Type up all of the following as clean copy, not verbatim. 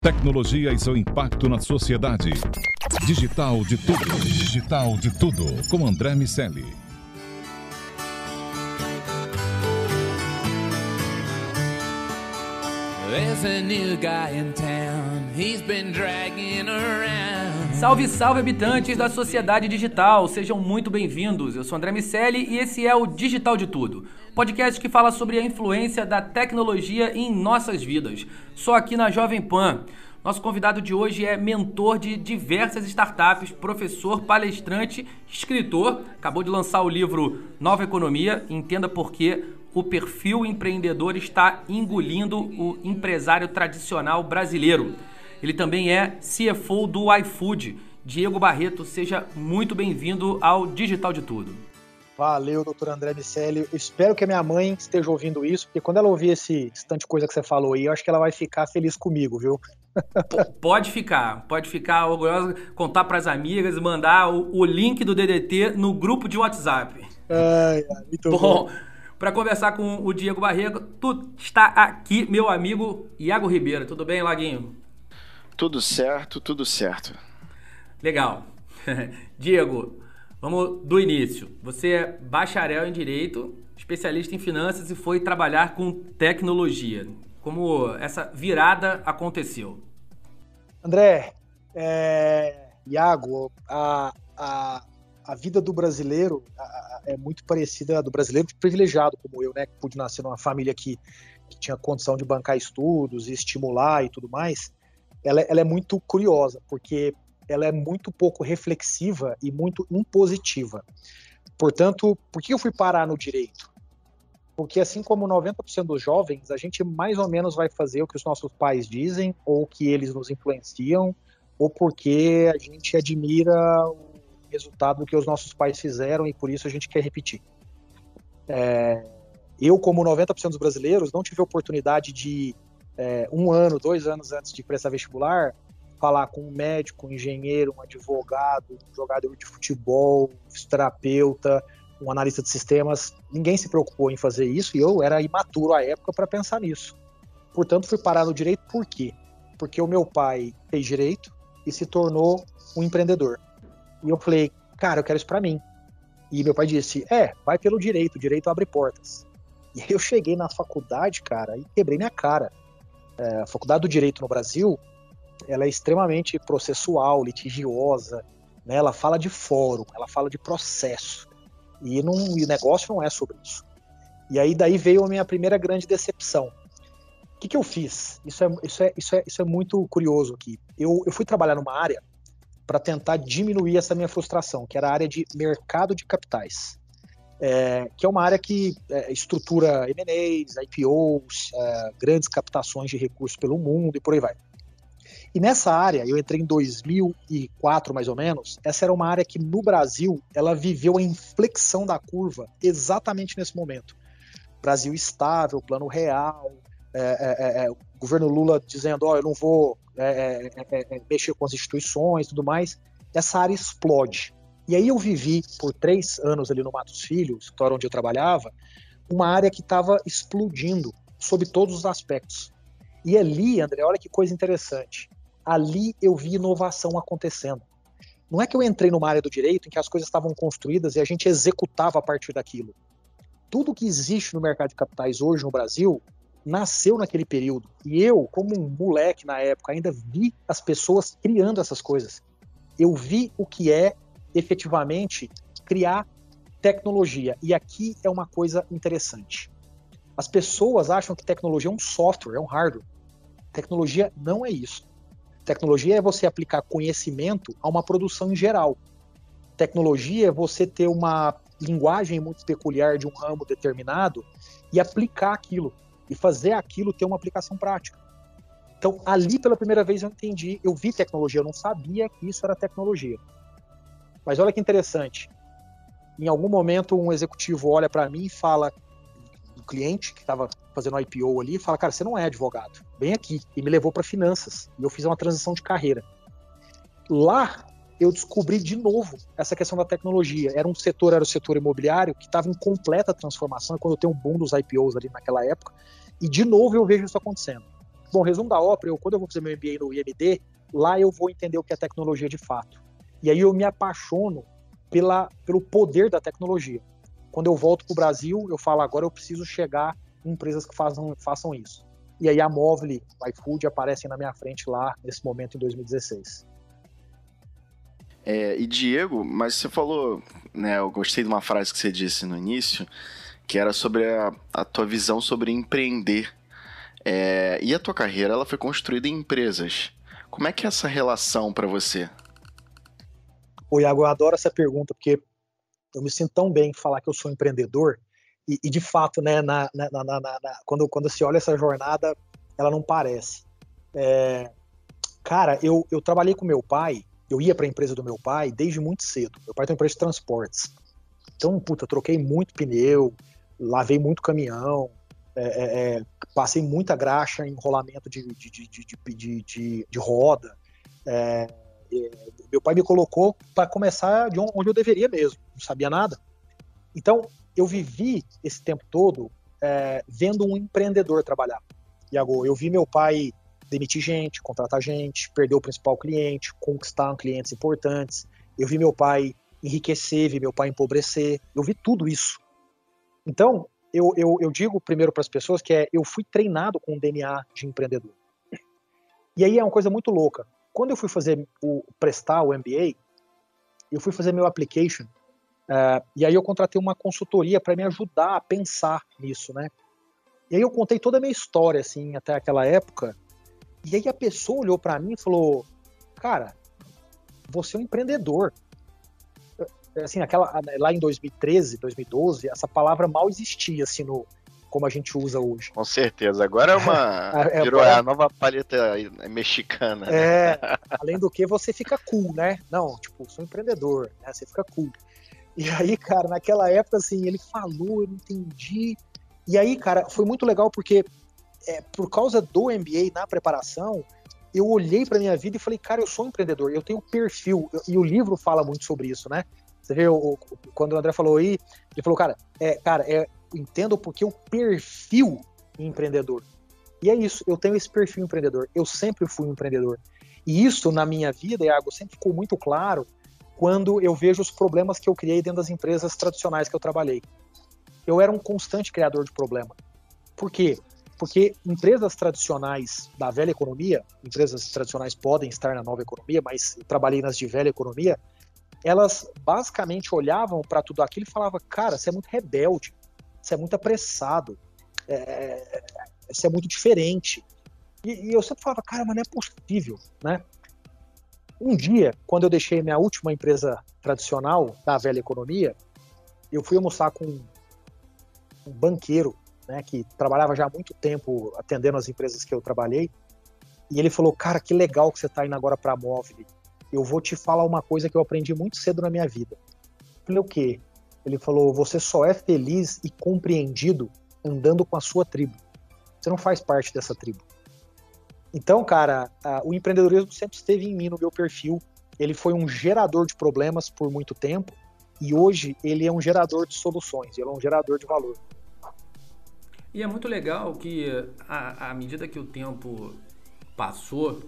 Tecnologia e seu impacto na sociedade. Digital de Tudo. Digital de Tudo. Com André Miceli. There's a new guy in town. He's been dragging around. Salve, salve, habitantes da sociedade digital. Sejam muito bem-vindos. Eu sou André Miceli e esse é o Digital de Tudo, podcast que fala sobre a influência da tecnologia em nossas vidas. Só aqui na Jovem Pan. Nosso convidado de hoje é mentor de diversas startups, professor, palestrante, escritor. Acabou de lançar o livro Nova Economia. Entenda por que o perfil empreendedor está engolindo o empresário tradicional brasileiro. Ele também é CFO do iFood. Diego Barreto, seja muito bem-vindo ao Digital de Tudo. Valeu, doutor André Miceli. Eu espero que a minha mãe esteja ouvindo isso, porque quando ela ouvir esse tanto de coisa que você falou aí, eu acho que ela vai ficar feliz comigo, viu? Pode ficar orgulhosa, contar para as amigas e mandar o link do DDT no grupo de WhatsApp. Muito bom. Para conversar com o Diego Barreto, está aqui meu amigo Iago Ribeiro. Tudo bem, Laguinho? Tudo certo, tudo certo. Legal. Diego, vamos do início. Você é bacharel em Direito, especialista em Finanças e foi trabalhar com tecnologia. Como essa virada aconteceu? André, Iago, a vida do brasileiro é muito parecida à do brasileiro privilegiado como eu, né? Que pude nascer numa família que tinha condição de bancar estudos e estimular e tudo mais. Ela é muito curiosa, porque ela é muito pouco reflexiva e muito impositiva. Portanto, por que eu fui parar no direito? Porque assim como 90% dos jovens, a gente mais ou menos vai fazer o que os nossos pais dizem, ou que eles nos influenciam, ou porque a gente admira o resultado do que os nossos pais fizeram e por isso a gente quer repetir. Eu, como 90% dos brasileiros, não tive a oportunidade de 1 ano, 2 anos antes de prestar vestibular, falar com um médico, um engenheiro, um advogado, um jogador de futebol, um fisioterapeuta, um analista de sistemas. Ninguém se preocupou em fazer isso e eu era imaturo à época para pensar nisso. Portanto, fui parar no direito por quê? Porque o meu pai fez direito e se tornou um empreendedor. E eu falei, cara, eu quero isso para mim. E meu pai disse, vai pelo direito, o direito abre portas. E aí eu cheguei na faculdade, cara, e quebrei minha cara. A faculdade do direito no Brasil, ela é extremamente processual, litigiosa, né? Ela fala de fórum, ela fala de processo. E o negócio não é sobre isso. E aí daí veio a minha primeira grande decepção. O que eu fiz? Isso é muito curioso aqui. Eu fui trabalhar numa área para tentar diminuir essa minha frustração, que era a área de mercado de capitais. Que é uma área que estrutura M&As, IPOs, grandes captações de recursos pelo mundo e por aí vai. E nessa área, eu entrei em 2004 mais ou menos, essa era uma área que no Brasil, ela viveu a inflexão da curva exatamente nesse momento. Brasil estável, plano real, o governo Lula dizendo, eu não vou mexer com as instituições e tudo mais, essa área explode. E aí eu vivi por 3 anos ali no Matos Filho, escritório onde eu trabalhava, uma área que estava explodindo sob todos os aspectos. E ali, André, olha que coisa interessante, ali eu vi inovação acontecendo. Não é que eu entrei numa área do direito em que as coisas estavam construídas e a gente executava a partir daquilo. Tudo que existe no mercado de capitais hoje no Brasil nasceu naquele período. E eu, como um moleque na época, ainda vi as pessoas criando essas coisas. Eu vi o que é efetivamente criar tecnologia. E aqui é uma coisa interessante. As pessoas acham que tecnologia é um software, é um hardware. Tecnologia não é isso. Tecnologia é você aplicar conhecimento a uma produção em geral. Tecnologia é você ter uma linguagem muito peculiar de um ramo determinado e aplicar aquilo, e fazer aquilo ter uma aplicação prática. Então, ali pela primeira vez eu entendi, eu vi tecnologia, eu não sabia que isso era tecnologia. Mas olha que interessante, em algum momento um executivo olha para mim e fala, o cliente que estava fazendo IPO ali, fala, cara, você não é advogado, vem aqui, e me levou para finanças, e eu fiz uma transição de carreira. Lá, eu descobri de novo essa questão da tecnologia. Era o setor imobiliário, que estava em completa transformação, quando eu tenho um boom dos IPOs ali naquela época, e de novo eu vejo isso acontecendo. Bom, resumo da ópera, quando eu vou fazer meu MBA no IMD, lá eu vou entender o que é tecnologia de fato. E aí eu me apaixono pelo poder da tecnologia. Quando eu volto para o Brasil, eu falo, agora eu preciso chegar em empresas que façam isso. E aí a Movile, o iFood aparecem na minha frente lá, nesse momento, em 2016. E Diego, mas você falou, né, eu gostei de uma frase que você disse no início, que era sobre a tua visão sobre empreender. E a tua carreira, ela foi construída em empresas. Como é que é essa relação para você? Ô, Iago, eu adoro essa pergunta, porque eu me sinto tão bem em falar que eu sou empreendedor, e de fato, né, quando se olha essa jornada, ela não parece. Cara, eu trabalhei com meu pai, eu ia para a empresa do meu pai desde muito cedo. Meu pai tem uma empresa de transportes. Então, troquei muito pneu, lavei muito caminhão, passei muita graxa em rolamento de roda. Meu pai me colocou para começar de onde eu deveria mesmo, não sabia nada. Então, eu vivi esse tempo todo vendo um empreendedor trabalhar. Iago, eu vi meu pai demitir gente, contratar gente, perder o principal cliente, conquistar clientes importantes. Eu vi meu pai enriquecer, vi meu pai empobrecer. Eu vi tudo isso. Então, eu digo primeiro para as pessoas que eu fui treinado com um DNA de empreendedor. E aí é uma coisa muito louca. Quando eu fui prestar o MBA, eu fui fazer meu application, e aí eu contratei uma consultoria para me ajudar a pensar nisso, né? E aí eu contei toda a minha história, assim, até aquela época, e aí a pessoa olhou para mim e falou, cara, você é um empreendedor. Assim, lá em 2013, 2012, essa palavra mal existia, assim, como a gente usa hoje. Com certeza, agora virou a nova paleta mexicana. Além do que você fica cool, né? Não, sou empreendedor, né? Você fica cool. E aí, cara, naquela época, assim, ele falou, eu não entendi. E aí, cara, foi muito legal porque por causa do MBA na preparação, eu olhei pra minha vida e falei, cara, eu sou um empreendedor, eu tenho perfil, e o livro fala muito sobre isso, né? Você vê, quando o André falou aí, ele falou, cara, entendo porque o perfil empreendedor. E é isso, eu tenho esse perfil empreendedor, eu sempre fui um empreendedor. E isso na minha vida, Iago, sempre ficou muito claro quando eu vejo os problemas que eu criei dentro das empresas tradicionais que eu trabalhei. Eu era um constante criador de problema. Por quê? Porque empresas tradicionais da velha economia, empresas tradicionais podem estar na nova economia, mas eu trabalhei nas de velha economia, elas basicamente olhavam para tudo aquilo e falavam, cara, você é muito rebelde, você é muito apressado, você é muito diferente. E eu sempre falava, cara, mas não é possível, né? Um dia, quando eu deixei minha última empresa tradicional da velha economia, eu fui almoçar com um banqueiro, né, que trabalhava já há muito tempo atendendo as empresas que eu trabalhei, e ele falou, cara, que legal que você está indo agora para a Movile. Eu vou te falar uma coisa que eu aprendi muito cedo na minha vida. Eu falei, o quê? Ele falou, você só é feliz e compreendido andando com a sua tribo. Você não faz parte dessa tribo. Então, cara, o empreendedorismo sempre esteve em mim, no meu perfil. Ele foi um gerador de problemas por muito tempo, e hoje ele é um gerador de soluções, ele é um gerador de valor. E é muito legal que, à medida que o tempo passou,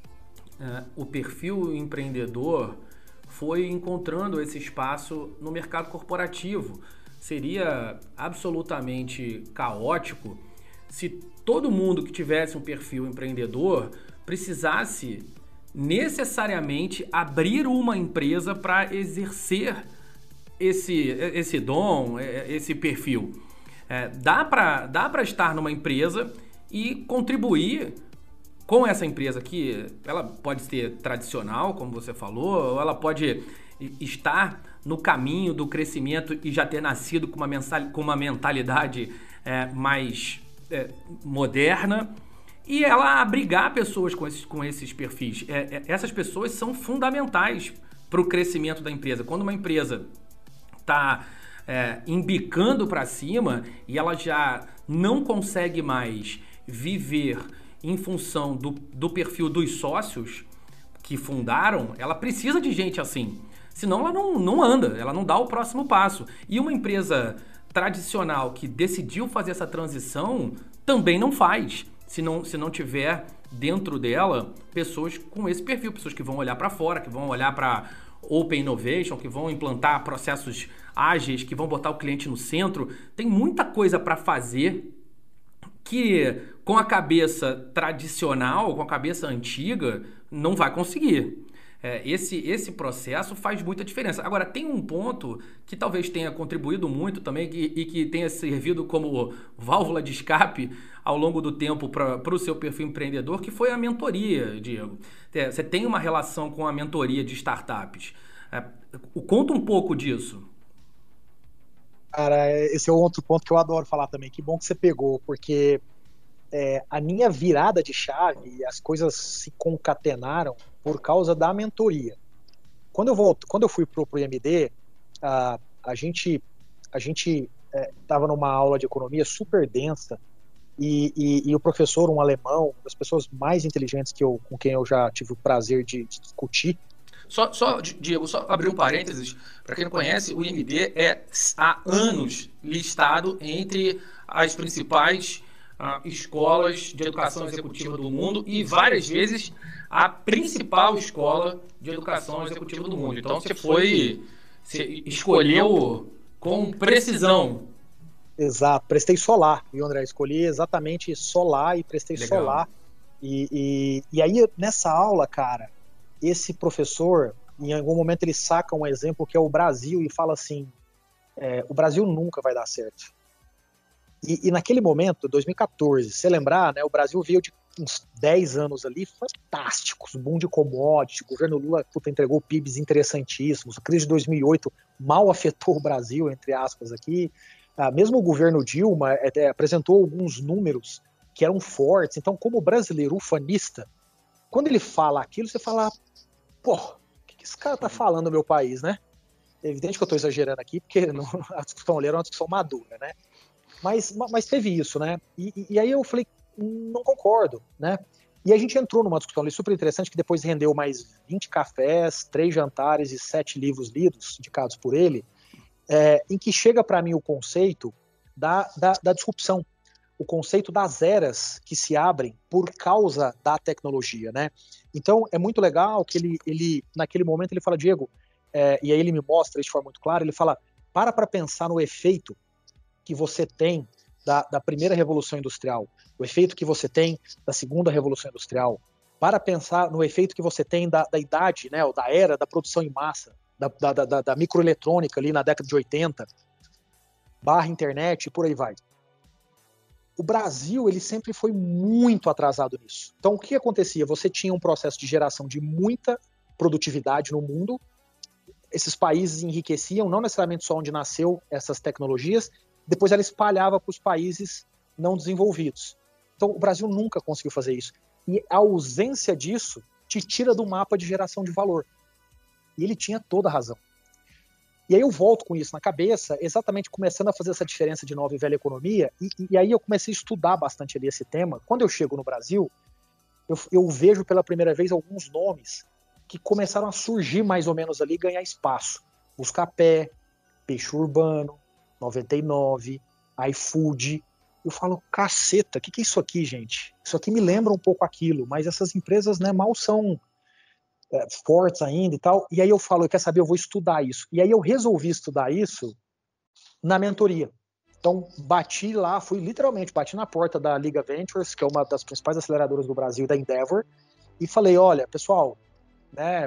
o perfil empreendedor foi encontrando esse espaço no mercado corporativo. Seria absolutamente caótico se todo mundo que tivesse um perfil empreendedor precisasse necessariamente abrir uma empresa para exercer esse dom, esse perfil. Dá para estar numa empresa e contribuir com essa empresa que ela pode ser tradicional, como você falou, ou ela pode estar no caminho do crescimento e já ter nascido com uma mentalidade mais moderna, e ela abrigar pessoas com esses perfis. Essas pessoas são fundamentais para o crescimento da empresa. Quando uma empresa está embicando para cima e ela já não consegue mais viver em função do perfil dos sócios que fundaram, ela precisa de gente assim. Senão ela não anda, ela não dá o próximo passo. E uma empresa tradicional que decidiu fazer essa transição também não faz. se não tiver dentro dela pessoas com esse perfil, pessoas que vão olhar para fora, que vão olhar para Open Innovation, que vão implantar processos ágeis, que vão botar o cliente no centro. Tem muita coisa para fazer que com a cabeça tradicional, com a cabeça antiga, não vai conseguir. Esse processo faz muita diferença. Agora, tem um ponto que talvez tenha contribuído muito também e que tenha servido como válvula de escape ao longo do tempo para o seu perfil empreendedor, que foi a mentoria, Diego. Você tem uma relação com a mentoria de startups. Conta um pouco disso. Cara, esse é outro ponto que eu adoro falar também. Que bom que você pegou, porque a minha virada de chave, as coisas se concatenaram por causa da mentoria. Quando eu fui pro IMD, a gente estava numa aula de economia super densa e o professor, um alemão, uma das pessoas mais inteligentes com quem eu já tive o prazer de discutir. Diego, só abrir um parênteses, para quem não conhece, o IMD há anos listado entre as principais escolas de educação executiva do mundo e várias vezes a principal escola de educação executiva do mundo. Então você escolheu com precisão. Exato, prestei solar, viu, André? Escolhi exatamente solar e prestei Legal. Solar. E aí, nessa aula, cara, esse professor, em algum momento ele saca um exemplo que é o Brasil e fala assim, o Brasil nunca vai dar certo. E naquele momento, 2014, se você lembrar, né, o Brasil veio de uns 10 anos ali fantásticos, boom de commodity, o governo Lula entregou PIBs interessantíssimos, a crise de 2008 mal afetou o Brasil, entre aspas, aqui. Mesmo o governo Dilma apresentou alguns números que eram fortes. Então, como brasileiro ufanista, quando ele fala aquilo, você fala, pô, o que esse cara tá falando no meu país, né? É evidente que eu tô exagerando aqui, porque a discussão ali era uma discussão madura, né? Mas teve isso, né? E aí eu falei, não concordo, né? E a gente entrou numa discussão ali super interessante, que depois rendeu mais 20 cafés, 3 jantares e 7 livros lidos, indicados por ele, em que chega para mim o conceito da disrupção, o conceito das eras que se abrem por causa da tecnologia, né? Então, é muito legal que ele naquele momento, ele fala, Diego, e aí ele me mostra isso de forma muito clara, ele fala, para pensar no efeito que você tem da primeira revolução industrial, o efeito que você tem da segunda revolução industrial, para pensar no efeito que você tem da idade, né, ou da era da produção em massa, da microeletrônica ali na década de 80, barra internet e por aí vai. O Brasil, ele sempre foi muito atrasado nisso. Então, o que acontecia? Você tinha um processo de geração de muita produtividade no mundo, esses países enriqueciam, não necessariamente só onde nasceu essas tecnologias, depois ela espalhava para os países não desenvolvidos. Então, o Brasil nunca conseguiu fazer isso. E a ausência disso te tira do mapa de geração de valor. E ele tinha toda a razão. E aí eu volto com isso na cabeça, exatamente começando a fazer essa diferença de nova e velha economia, e aí eu comecei a estudar bastante ali esse tema. Quando eu chego no Brasil, eu vejo pela primeira vez alguns nomes que começaram a surgir mais ou menos ali, ganhar espaço. Buscapé, Peixe Urbano, 99, iFood. Eu falo, caceta, o que é isso aqui, gente? Isso aqui me lembra um pouco aquilo, mas essas empresas, né, mal são fortes ainda e tal. E aí eu falo, quer saber, eu vou estudar isso. E aí eu resolvi estudar isso na mentoria. Então, bati na porta da Liga Ventures, que é uma das principais aceleradoras do Brasil, da Endeavor, e falei, olha, pessoal, né,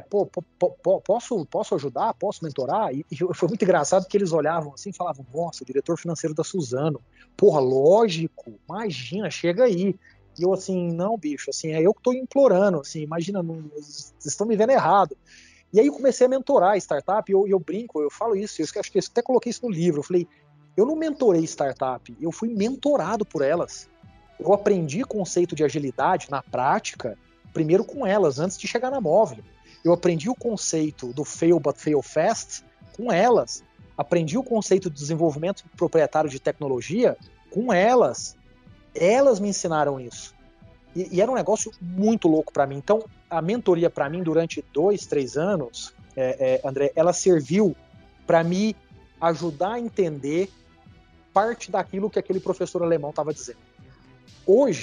posso ajudar? Posso mentorar? E foi muito engraçado porque eles olhavam assim e falavam, nossa, o diretor financeiro da Suzano. Porra, lógico, imagina, chega aí. E eu assim, não, bicho, assim, é eu que estou implorando, assim, imagina, vocês estão me vendo errado. E aí eu comecei a mentorar startup, e eu brinco, eu falo isso, eu acho que eu até coloquei isso no livro, eu falei, eu não mentorei startup, eu fui mentorado por elas. Eu aprendi conceito de agilidade na prática, primeiro com elas, antes de chegar na Móvel. Eu aprendi o conceito do fail but fail fast com elas. Aprendi o conceito de desenvolvimento proprietário de tecnologia com elas. Elas me ensinaram isso. E era um negócio muito louco para mim. Então, a mentoria para mim, durante 2, 3 anos, André, ela serviu para me ajudar a entender parte daquilo que aquele professor alemão estava dizendo. Hoje,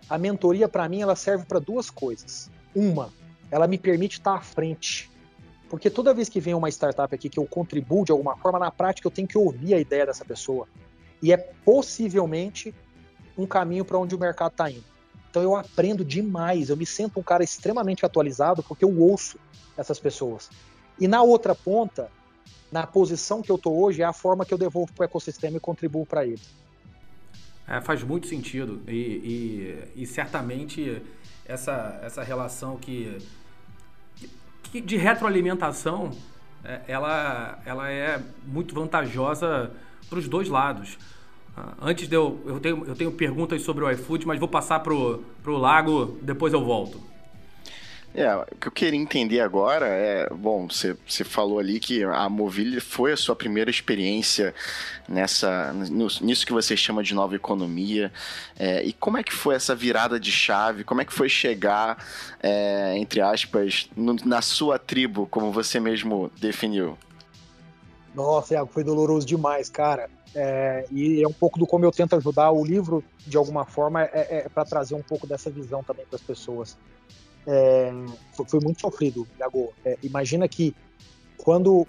a mentoria, para mim, ela serve para duas coisas. Uma, ela me permite estar à frente. Porque toda vez que vem uma startup aqui que eu contribuo de alguma forma, na prática eu tenho que ouvir a ideia dessa pessoa. E é possivelmente um caminho para onde o mercado está indo. Então eu aprendo demais, eu me sinto um cara extremamente atualizado porque eu ouço essas pessoas. E na outra ponta, na posição que eu estou hoje, é a forma que eu devolvo para o ecossistema e contribuo para ele. Faz muito sentido e certamente essa relação que de retroalimentação ela é muito vantajosa para os dois lados. Antes de eu tenho perguntas sobre o iFood, mas vou passar pro Lago, depois eu volto. O que eu queria entender agora bom, você falou ali que a Movile foi a sua primeira experiência nisso que você chama de nova economia, e como é que foi essa virada de chave, como é que foi chegar, entre aspas, na sua tribo, como você mesmo definiu? Nossa, Iago, foi doloroso demais, cara. E é um pouco do como eu tento ajudar. O livro, de alguma forma, para trazer um pouco dessa visão também para as pessoas. Foi muito sofrido, Iago. Imagina que quando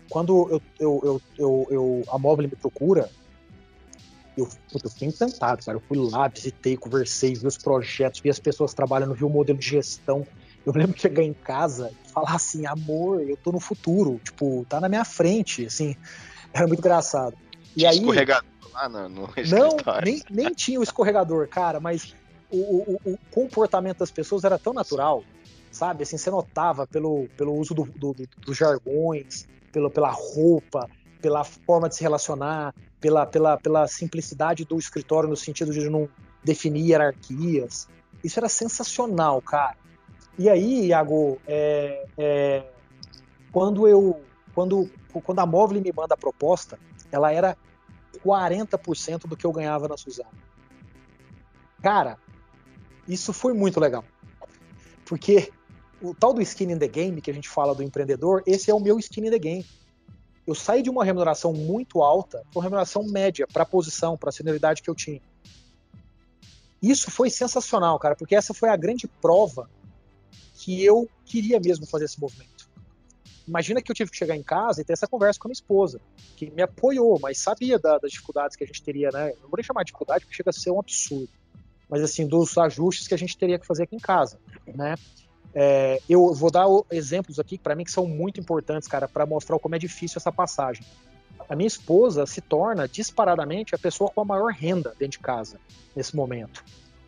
a Movile me procura, eu fiquei encantado, cara. Eu fui lá, visitei, conversei, vi os projetos, vi as pessoas trabalhando, vi o modelo de gestão. Eu lembro de chegar em casa e falar assim, amor, eu tô no futuro, tipo, tá na minha frente, assim. Era muito engraçado. E aí, escorregador lá no escritório. Nem tinha o escorregador, cara, mas o comportamento das pessoas era tão natural, sabe? Assim, você notava pelo uso dos jargões, pela roupa, pela forma de se relacionar, pela simplicidade do escritório no sentido de não definir hierarquias. Isso era sensacional, cara. E aí, Iago, quando a Movile me manda a proposta, ela era 40% do que eu ganhava na Suzano. Cara, isso foi muito legal. Porque o tal do skin in the game, que a gente fala do empreendedor, esse é o meu skin in the game. Eu saí de uma remuneração muito alta para uma remuneração média, para a posição, para a senioridade que eu tinha. Isso foi sensacional, cara, porque essa foi a grande prova que eu queria mesmo fazer esse movimento. Imagina que eu tive que chegar em casa e ter essa conversa com a minha esposa, que me apoiou, mas sabia das dificuldades que a gente teria, né? Não vou nem chamar de dificuldade, porque chega a ser um absurdo. Mas, assim, dos ajustes que a gente teria que fazer aqui em casa, né? Eu vou dar exemplos aqui, para mim, que são muito importantes, cara, para mostrar como é difícil essa passagem. A minha esposa se torna, disparadamente, a pessoa com a maior renda dentro de casa, nesse momento.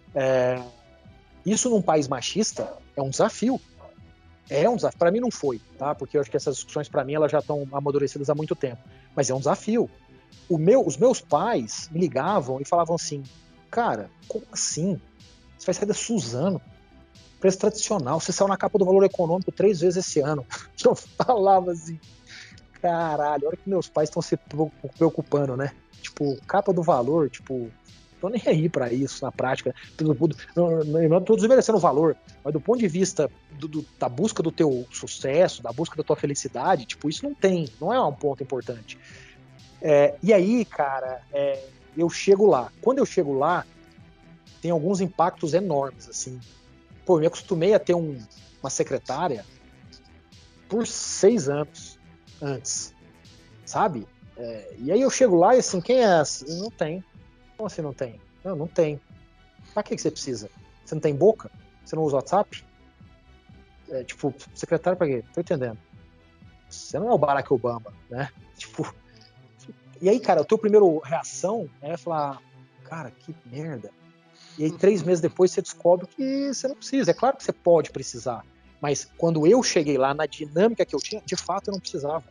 Isso num país machista é um desafio. Para mim não foi, tá? Porque eu acho que essas discussões, para mim, elas já estão amadurecidas há muito tempo. Mas é um desafio. Os meus pais me ligavam e falavam assim, cara, como assim? Você vai sair da Suzano, preço tradicional, você saiu na capa do Valor Econômico 3 vezes esse ano. Eu falava assim, caralho, olha que meus pais estão se preocupando, né? Tipo, capa do Valor, tipo, tô nem aí pra isso na prática. Não tô desmerecendo o valor, mas do ponto de vista da busca do teu sucesso, da busca da tua felicidade, tipo, isso não é um ponto importante. E aí, cara, eu chego lá. Quando eu chego lá, tem alguns impactos enormes, assim. Pô, eu me acostumei a ter uma secretária por 6 anos antes, sabe? E aí eu chego lá e assim, quem é essa? Não tem. Como assim não tem? Não tem. Pra que você precisa? Você não tem boca? Você não usa WhatsApp? Tipo, secretário pra quê? Tô entendendo. Você não é o Barack Obama, né? Tipo... E aí, cara, a tua primeira reação é falar, cara, que merda. E aí 3 meses depois você descobre que você não precisa. É claro que você pode precisar. Mas quando eu cheguei lá, na dinâmica que eu tinha, de fato eu não precisava.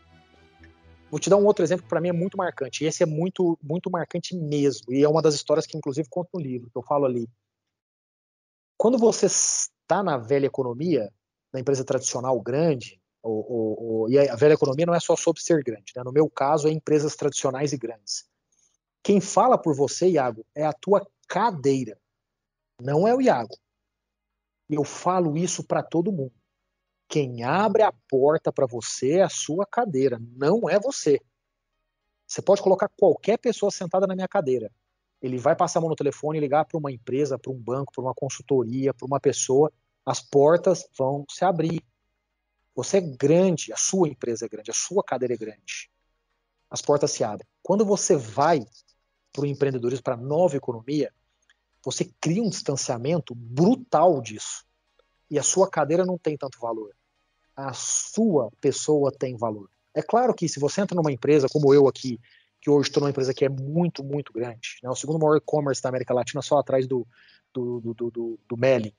Vou te dar um outro exemplo que para mim é muito marcante. E esse é muito, muito marcante mesmo. E é uma das histórias que inclusive conto no livro, que eu falo ali. Quando você está na velha economia, na empresa tradicional grande, e a velha economia não é só sobre ser grande, né? No meu caso, é empresas tradicionais e grandes. Quem fala por você, Iago, é a tua cadeira, não é o Iago. Eu falo isso para todo mundo. Quem abre a porta para você é a sua cadeira, não é você. Você pode colocar qualquer pessoa sentada na minha cadeira. ele vai passar a mão no telefone e ligar para uma empresa, para um banco, para uma consultoria, para uma pessoa, as portas vão se abrir. Você é grande, a sua empresa é grande, a sua cadeira é grande. As portas se abrem. Quando você vai para o empreendedorismo, para a nova economia, você cria um distanciamento brutal disso. E a sua cadeira não tem tanto valor. A sua pessoa tem valor. É claro que se você entra numa empresa como eu aqui, que hoje estou numa empresa que é muito, muito grande, né, o segundo maior e-commerce da América Latina, só atrás do Meli.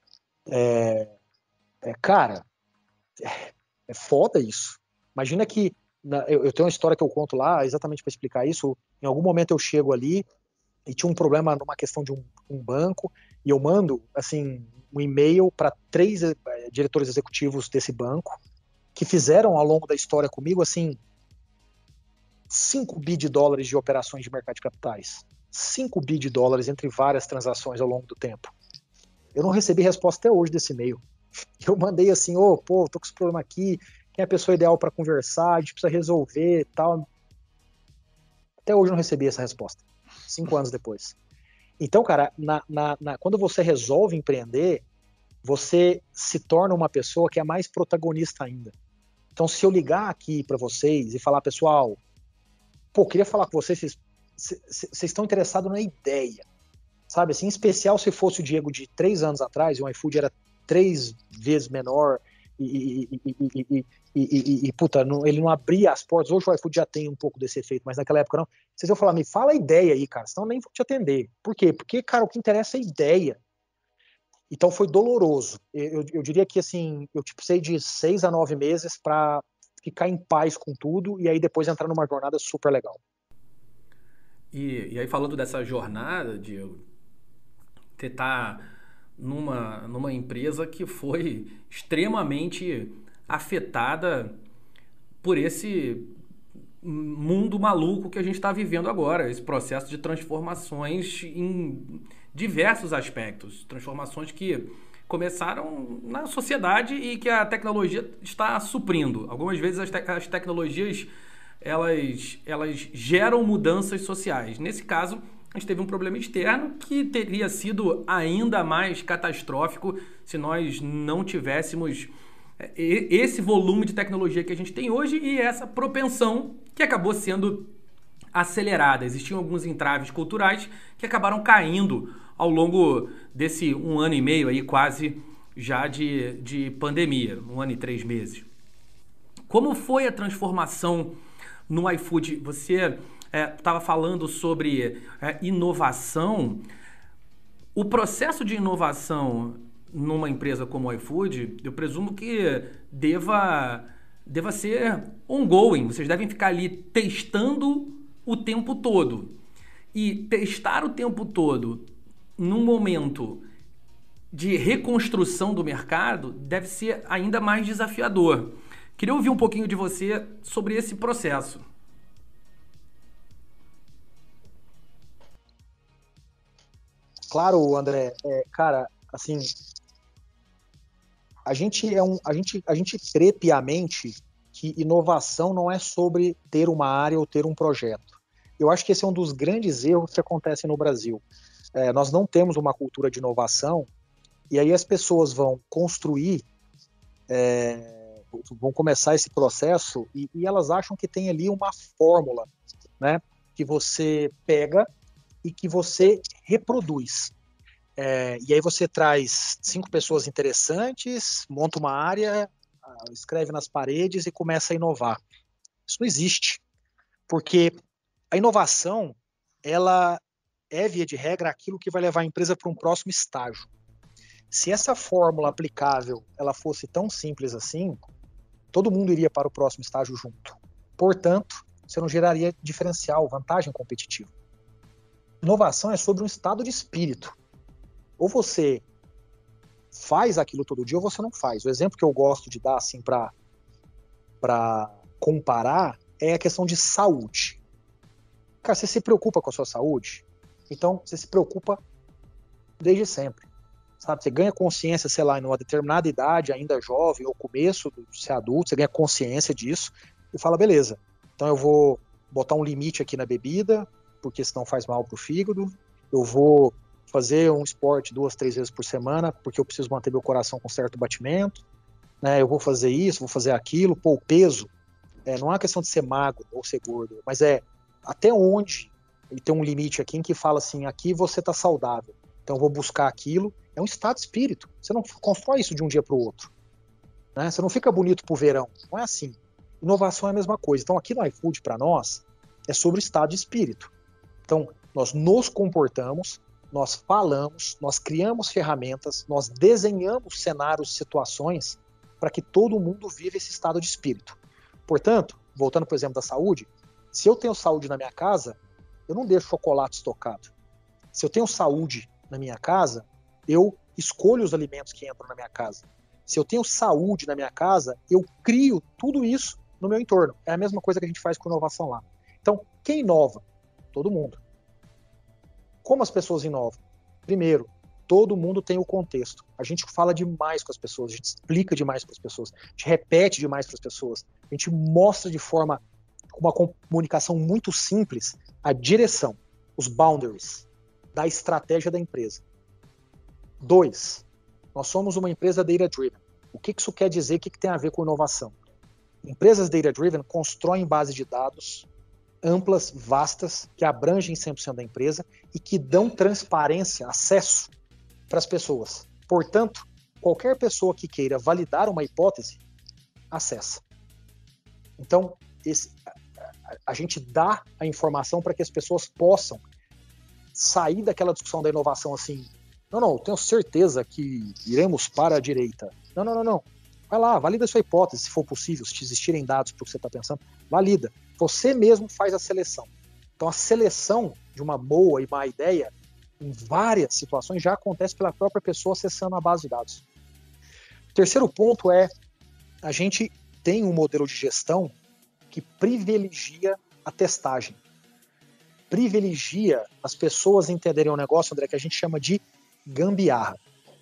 Cara, é foda isso. Imagina que eu tenho uma história que eu conto lá exatamente para explicar isso. Em algum momento eu chego ali e tinha um problema numa questão de um banco e eu mando assim um e-mail para 3 diretores executivos desse banco que fizeram ao longo da história comigo assim 5 bi de dólares de operações de mercado de capitais. 5 bi de dólares entre várias transações ao longo do tempo. Eu não recebi resposta até hoje desse e-mail. Eu mandei assim, tô com esse problema aqui, quem é a pessoa ideal para conversar, a gente precisa resolver e tal. Até hoje eu não recebi essa resposta, 5 anos depois. Então, cara, quando você resolve empreender, você se torna uma pessoa que é mais protagonista ainda. Então, se eu ligar aqui para vocês e falar, pessoal, queria falar com vocês estão interessados na ideia, sabe? Assim, em especial se fosse o Diego de 3 anos atrás, e o iFood era 3 vezes menor ele não abria as portas. Hoje o iFood já tem um pouco desse efeito, mas naquela época não. Vocês vão falar, me fala a ideia aí, cara, senão eu nem vou te atender. Por quê? Porque, cara, o que interessa é a ideia. Então foi doloroso. Eu diria que, assim, eu precisei de 6 a 9 meses para ficar em paz com tudo e aí depois entrar numa jornada super legal. E aí, falando dessa jornada, Diego, você tá numa empresa que foi extremamente afetada por esse mundo maluco que a gente está vivendo agora, esse processo de transformações em diversos aspectos, transformações que começaram na sociedade e que a tecnologia está suprindo. Algumas vezes as tecnologias elas geram mudanças sociais. Nesse caso, a gente teve um problema externo que teria sido ainda mais catastrófico se nós não tivéssemos esse volume de tecnologia que a gente tem hoje e essa propensão que acabou sendo acelerada. Existiam alguns entraves culturais que acabaram caindo ao longo desse 1 ano e meio aí, quase já de pandemia, 1 ano e 3 meses. Como foi a transformação no iFood? Você estava falando sobre inovação. O processo de inovação numa empresa como o iFood, eu presumo que deva ser ongoing. Vocês devem ficar ali testando o tempo todo. E testar o tempo todo num momento de reconstrução do mercado deve ser ainda mais desafiador. Queria ouvir um pouquinho de você sobre esse processo. Claro, André. Cara, assim, a gente crê piamente que inovação não é sobre ter uma área ou ter um projeto. Eu acho que esse é um dos grandes erros que acontecem no Brasil. Nós não temos uma cultura de inovação e aí as pessoas vão construir, vão começar esse processo e elas acham que tem ali uma fórmula, né, que você pega e que você reproduz. E aí você traz 5 pessoas interessantes, monta uma área, escreve nas paredes e começa a inovar. Isso não existe, porque a inovação, ela é, via de regra, aquilo que vai levar a empresa para um próximo estágio. Se essa fórmula aplicável ela fosse tão simples assim, todo mundo iria para o próximo estágio junto. Portanto, você não geraria diferencial, vantagem competitiva. Inovação é sobre um estado de espírito. Ou você faz aquilo todo dia ou você não faz. O exemplo que eu gosto de dar assim, para comparar é a questão de saúde. Cara, você se preocupa com a sua saúde? Então, você se preocupa desde sempre. Sabe? Você ganha consciência, sei lá, em uma determinada idade, ainda jovem, ou começo de ser adulto, você ganha consciência disso e fala, beleza, então eu vou botar um limite aqui na bebida, porque senão faz mal pro fígado, eu vou fazer um esporte 2, 3 vezes por semana, porque eu preciso manter meu coração com certo batimento, né? Eu vou fazer isso, vou fazer aquilo. Pô, o peso, não é uma questão de ser magro ou ser gordo, mas até onde, e tem um limite aqui em que fala assim, aqui você está saudável, então eu vou buscar aquilo. É um estado de espírito, você não constrói isso de um dia para o outro, né? Você não fica bonito pro verão, não é assim. Inovação é a mesma coisa. Então aqui no iFood, para nós, é sobre o estado de espírito. Então, nós nos comportamos, nós falamos, nós criamos ferramentas, nós desenhamos cenários, situações para que todo mundo viva esse estado de espírito. Portanto, voltando para o exemplo da saúde, se eu tenho saúde na minha casa, eu não deixo chocolate estocado. Se eu tenho saúde na minha casa, eu escolho os alimentos que entram na minha casa. Se eu tenho saúde na minha casa, eu crio tudo isso no meu entorno. É a mesma coisa que a gente faz com inovação lá. Então, quem inova? Todo mundo. Como as pessoas inovam? Primeiro, todo mundo tem o contexto. A gente fala demais com as pessoas, a gente explica demais para as pessoas, a gente repete demais para as pessoas, a gente mostra de forma, com uma comunicação muito simples, a direção, os boundaries da estratégia da empresa. 2, nós somos uma empresa data-driven. O que isso quer dizer? O que tem a ver com inovação? Empresas data-driven constroem bases de dados amplas, vastas, que abrangem 100% da empresa e que dão transparência, acesso para as pessoas. Portanto, qualquer pessoa que queira validar uma hipótese, acessa. Então, a gente dá a informação para que as pessoas possam sair daquela discussão da inovação assim, não, eu tenho certeza que iremos para a direita. Não. Vai lá, valida a sua hipótese, se for possível, se existirem dados para o que você está pensando, valida. Você mesmo faz a seleção. Então, a seleção de uma boa e má ideia, em várias situações, já acontece pela própria pessoa acessando a base de dados. O terceiro ponto a gente tem um modelo de gestão que privilegia a testagem. Privilegia as pessoas entenderem um negócio, André, que a gente chama de gambiarra.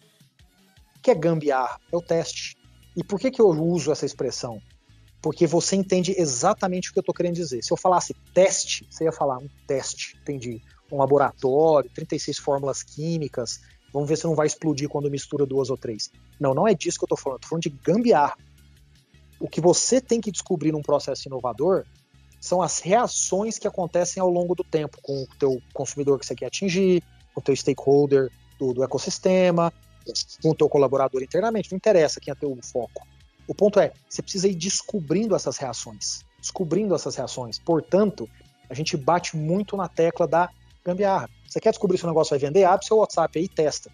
O que é gambiarra? É o teste. E por que eu uso essa expressão? Porque você entende exatamente o que eu estou querendo dizer. Se eu falasse teste, você ia falar um teste, entendi. Um laboratório, 36 fórmulas químicas, vamos ver se não vai explodir quando mistura 2 ou 3. Não é disso que eu estou falando. Estou falando de gambiarra. O que você tem que descobrir num processo inovador são as reações que acontecem ao longo do tempo com o teu consumidor que você quer atingir, com o teu stakeholder do ecossistema, com o teu colaborador internamente. Não interessa quem é teu foco. O ponto você precisa ir descobrindo essas reações. Portanto, a gente bate muito na tecla da gambiarra. Você quer descobrir se o negócio vai vender? Abre seu WhatsApp aí e testa.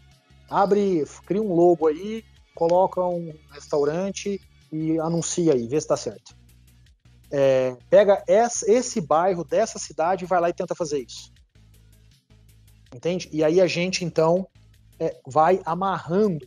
Cria um logo aí, coloca um restaurante e anuncia aí, vê se dá certo. Pega esse bairro dessa cidade e vai lá e tenta fazer isso. Entende? E aí a gente, então, vai amarrando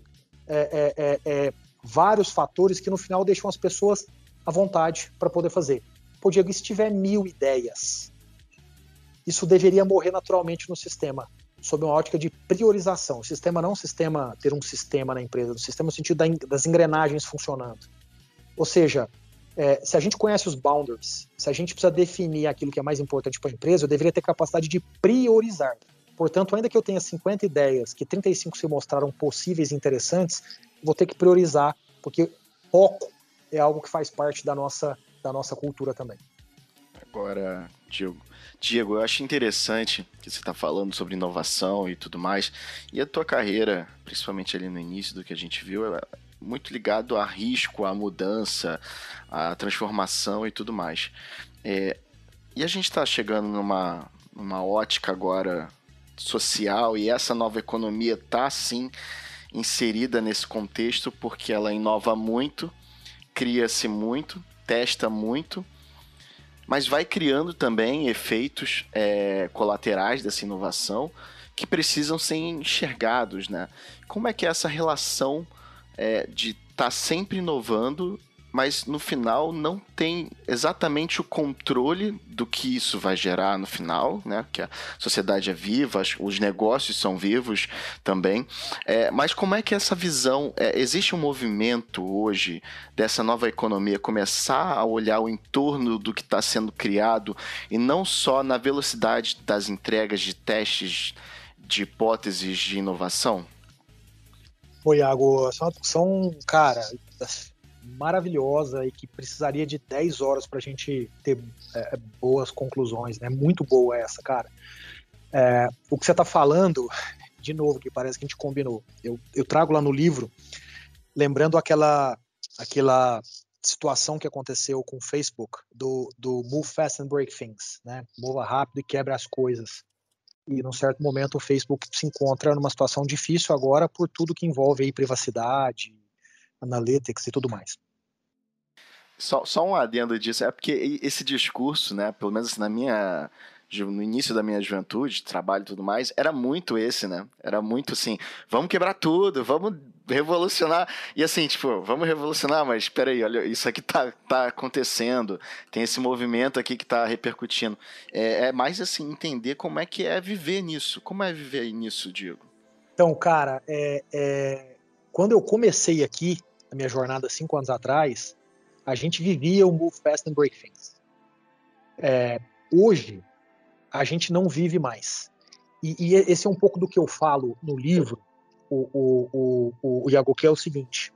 vários fatores que no final deixam as pessoas à vontade para poder fazer. Pô, Diego, e se tiver 1000 ideias? Isso deveria morrer naturalmente no sistema, sob uma ótica de priorização. O sistema não é um sistema, ter um sistema na empresa, o sistema no sentido das engrenagens funcionando. Ou seja, se a gente conhece os boundaries, se a gente precisa definir aquilo que é mais importante para a empresa, eu deveria ter capacidade de priorizar. Portanto, ainda que eu tenha 50 ideias, que 35 se mostraram possíveis e interessantes, vou ter que priorizar, porque foco é algo que faz parte da nossa cultura também. Agora, Diego, eu acho interessante que você está falando sobre inovação e tudo mais, e a tua carreira, principalmente ali no início do que a gente viu, é muito ligado a risco, a mudança, a transformação e tudo mais. E a gente está chegando numa ótica agora social, e essa nova economia está, sim, inserida nesse contexto, porque ela inova muito, cria-se muito, testa muito, mas vai criando também efeitos colaterais dessa inovação que precisam ser enxergados, né? Como é que é essa relação de estar sempre inovando mas no final não tem exatamente o controle do que isso vai gerar no final, né? Que a sociedade é viva, os negócios são vivos também. Mas como é que essa visão... existe um movimento hoje dessa nova economia começar a olhar o entorno do que está sendo criado e não só na velocidade das entregas de testes de hipóteses de inovação? Pô, Iago, essa é uma discussão, cara, maravilhosa e que precisaria de 10 horas para a gente ter boas conclusões, né? Muito boa essa, cara. O que você está falando, de novo, que parece que a gente combinou, eu trago lá no livro, lembrando aquela situação que aconteceu com o Facebook, do Move Fast and Break Things, né? Mova rápido e quebra as coisas. E num certo momento o Facebook se encontra numa situação difícil agora por tudo que envolve aí privacidade, analytics e tudo mais. Só um adendo disso, é porque esse discurso, né, pelo menos no início da minha juventude, trabalho e tudo mais, era muito esse, né? Era muito assim, vamos quebrar tudo, vamos revolucionar. E assim, tipo, vamos revolucionar, mas espera aí, olha, isso aqui tá acontecendo, tem esse movimento aqui que tá repercutindo. É mais assim, entender como é que é viver nisso. Como é viver nisso, Diego? Então, cara, quando eu comecei aqui, a minha jornada 5 anos atrás, a gente vivia o Move Fast and Break Things. Hoje, a gente não vive mais. E esse é um pouco do que eu falo no livro, o Iago, que é o seguinte,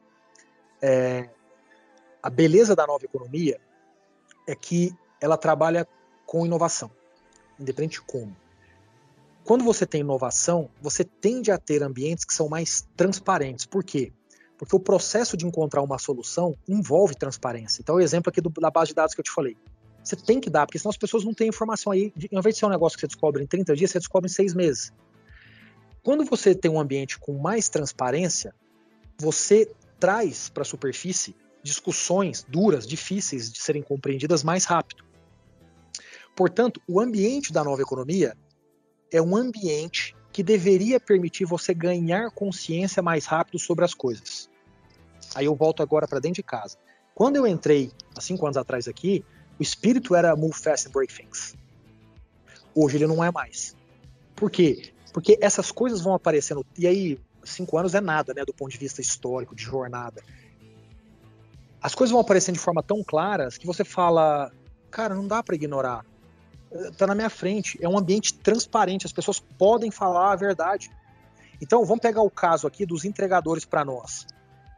a beleza da nova economia é que ela trabalha com inovação, independente de como. Quando você tem inovação, você tende a ter ambientes que são mais transparentes. Por quê? Porque o processo de encontrar uma solução envolve transparência. Então, o exemplo aqui da base de dados que eu te falei. Você tem que dar, porque senão as pessoas não têm informação aí. Ao invés de ser um negócio que você descobre em 30 dias, você descobre em 6 meses. Quando você tem um ambiente com mais transparência, você traz para a superfície discussões duras, difíceis de serem compreendidas mais rápido. Portanto, o ambiente da nova economia é um ambiente que deveria permitir você ganhar consciência mais rápido sobre as coisas. Aí eu volto agora para dentro de casa. Quando eu entrei, há 5 anos atrás aqui, o espírito era move fast and break things. Hoje ele não é mais. Por quê? Porque essas coisas vão aparecendo, e aí 5 anos é nada, né, do ponto de vista histórico, de jornada. As coisas vão aparecendo de forma tão claras que você fala, cara, não dá para ignorar. Tá na minha frente, é um ambiente transparente, as pessoas podem falar a verdade. Então, vamos pegar o caso aqui dos entregadores para nós.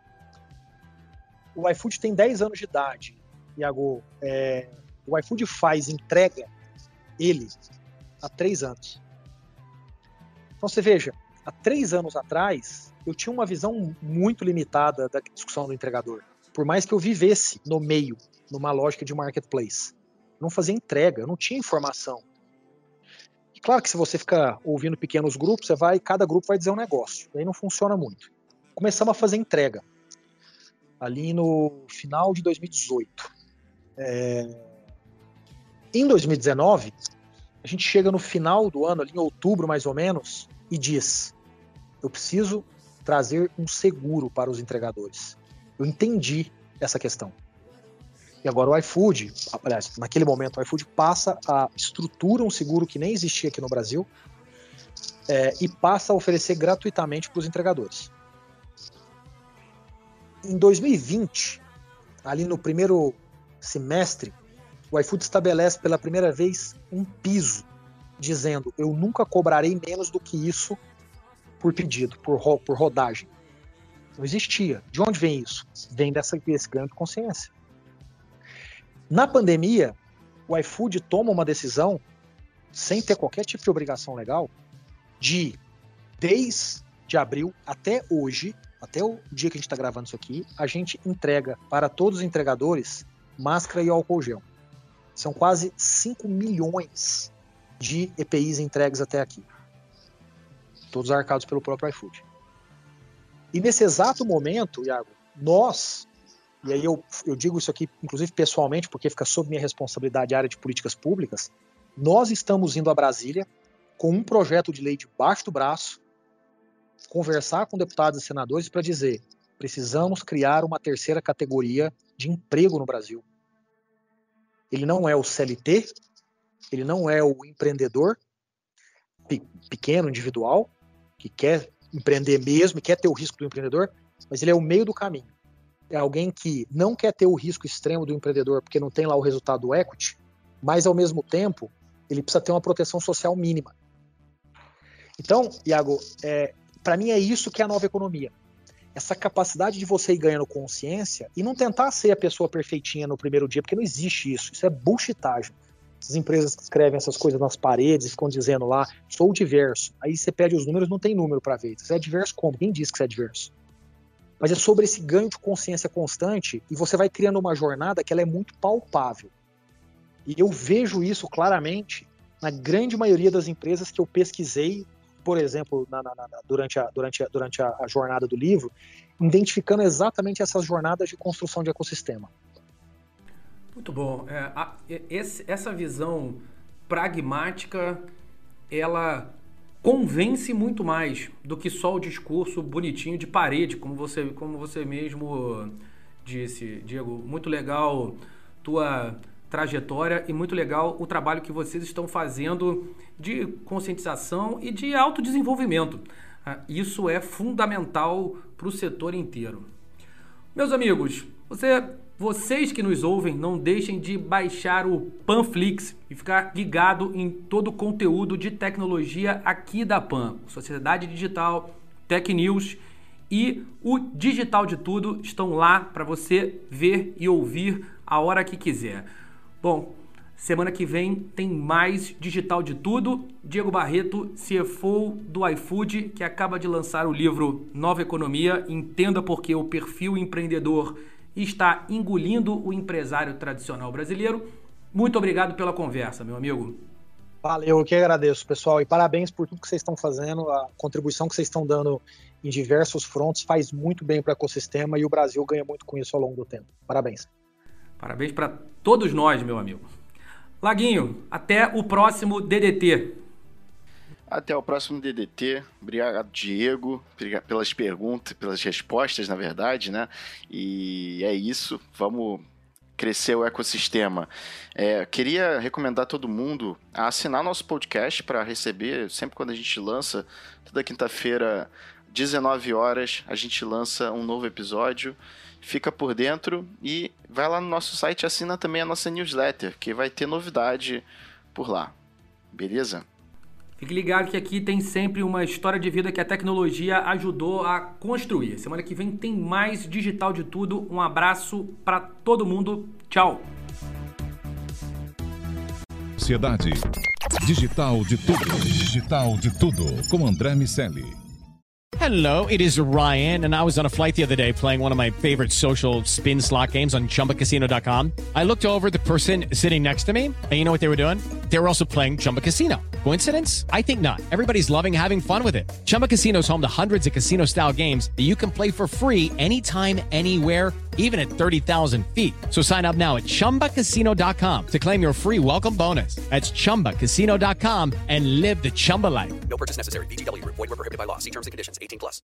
O iFood tem 10 anos de idade, Iago. O iFood faz entrega, ele, há 3 anos. Então, você veja, há 3 anos atrás, eu tinha uma visão muito limitada da discussão do entregador. Por mais que eu vivesse no meio, numa lógica de marketplace. Eu não fazia entrega, eu não tinha informação. E claro que se você ficar ouvindo pequenos grupos, cada grupo vai dizer um negócio. Aí não funciona muito. Começamos a fazer entrega. Ali no final de 2018. Em 2019, a gente chega no final do ano, ali em outubro mais ou menos, e diz, eu preciso trazer um seguro para os entregadores. Eu entendi essa questão. E agora o iFood, aliás, naquele momento o iFood estrutura um seguro que nem existia aqui no Brasil e passa a oferecer gratuitamente para os entregadores. Em 2020, ali no primeiro semestre, o iFood estabelece pela primeira vez um piso, dizendo, eu nunca cobrarei menos do que isso por pedido, por rodagem. Não existia. De onde vem isso? Vem desse ganho de consciência. Na pandemia, o iFood toma uma decisão, sem ter qualquer tipo de obrigação legal, desde abril até hoje, até o dia que a gente está gravando isso aqui, a gente entrega para todos os entregadores máscara e álcool gel. São quase 5 milhões de EPIs entregues até aqui. Todos arcados pelo próprio iFood. E nesse exato momento, Iago, e aí eu digo isso aqui, inclusive pessoalmente, porque fica sob minha responsabilidade a área de políticas públicas, nós estamos indo a Brasília com um projeto de lei debaixo do braço, conversar com deputados e senadores para dizer, Precisamos criar uma terceira categoria de emprego no Brasil. Ele não é o CLT, ele não é o empreendedor pequeno, individual, que quer empreender mesmo e quer ter o risco do empreendedor, mas ele é o meio do caminho. É alguém que não quer ter o risco extremo do empreendedor porque não tem lá o resultado do equity, mas ao mesmo tempo ele precisa ter uma proteção social mínima. Então, Iago, para mim é isso que é a nova economia. Essa capacidade de você ir ganhando consciência e não tentar ser a pessoa perfeitinha no primeiro dia, porque não existe isso. Isso é bullshitagem. Essas empresas que escrevem essas coisas nas paredes e ficam dizendo lá, sou diverso. Aí você pede os números, não tem número para ver. Você é diverso como? Quem disse que você é diverso? Mas é sobre esse ganho de consciência constante e você vai criando uma jornada que ela é muito palpável. E eu vejo isso claramente na grande maioria das empresas que eu pesquisei, por exemplo, durante a jornada do livro, identificando exatamente essas jornadas de construção de ecossistema. Muito bom. Essa visão pragmática, ela convence muito mais do que só o discurso bonitinho de parede, como você mesmo disse, Diego. Muito legal tua trajetória e muito legal o trabalho que vocês estão fazendo de conscientização e de autodesenvolvimento. Isso é fundamental para o setor inteiro. Meus amigos, vocês que nos ouvem, não deixem de baixar o Panflix e ficar ligado em todo o conteúdo de tecnologia aqui da Pan. Sociedade Digital, Tech News e o Digital de Tudo estão lá para você ver e ouvir a hora que quiser. Bom, semana que vem tem mais Digital de Tudo. Diego Barreto, CFO do iFood, que acaba de lançar o livro Nova Economia. Entenda por que o perfil empreendedor está engolindo o empresário tradicional brasileiro. Muito obrigado pela conversa, meu amigo. Valeu, eu que agradeço, pessoal. E parabéns por tudo que vocês estão fazendo. A contribuição que vocês estão dando em diversos frontes faz muito bem para o ecossistema e o Brasil ganha muito com isso ao longo do tempo. Parabéns. Parabéns para todos nós, meu amigo. Laguinho, até o próximo DDT. Até o próximo DDT. Obrigado, Diego, pelas perguntas, pelas respostas, na verdade, né? E é isso. Vamos crescer o ecossistema. Queria recomendar a todo mundo a assinar nosso podcast para receber, sempre quando a gente lança, toda quinta-feira, 19 horas, a gente lança um novo episódio. Fica por dentro e vai lá no nosso site e assina também a nossa newsletter, que vai ter novidade por lá. Beleza? Fique ligado que aqui tem sempre uma história de vida que a tecnologia ajudou a construir. Semana que vem tem mais Digital de Tudo. Um abraço para todo mundo. Tchau. Sociedade Digital de Tudo. Digital de Tudo. Com André Miceli. Hello, it is Ryan, and I was on a flight the other day playing one of my favorite social spin slot games on ChumbaCasino.com. I looked over at the person sitting next to me, and you know what they were doing? They were also playing Chumba Casino. Coincidence? I think not. Everybody's loving having fun with it. Chumba Casino is home to hundreds of casino-style games that you can play for free anytime, anywhere, even at 30,000 feet. So sign up now at ChumbaCasino.com to claim your free welcome bonus. That's ChumbaCasino.com and live the Chumba life. No purchase necessary. VGW. Void where prohibited by law. See terms and conditions. 18+.